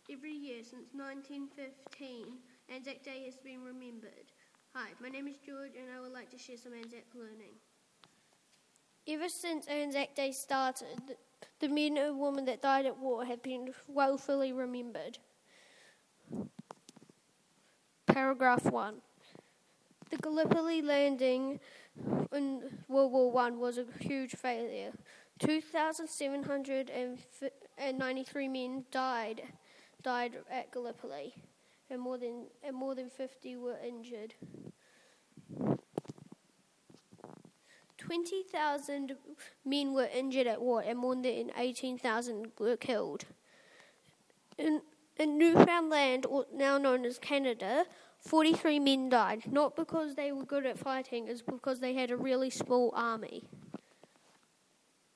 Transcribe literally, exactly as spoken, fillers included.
Every year since nineteen fifteen, Anzac Day has been remembered. Hi, my name is George and I would like to share some Anzac learning. Ever since Anzac Day started, the men and women that died at war have been woefully remembered. Paragraph one. The Gallipoli landing in World War One was a huge failure. two thousand seven hundred ninety-three men died died at Gallipoli, and more than and more than fifty were injured. twenty thousand men were injured at war, and more than eighteen thousand were killed. In, in Newfoundland, or now known as Canada, forty-three men died, not because they were good at fighting, it's because they had a really small army.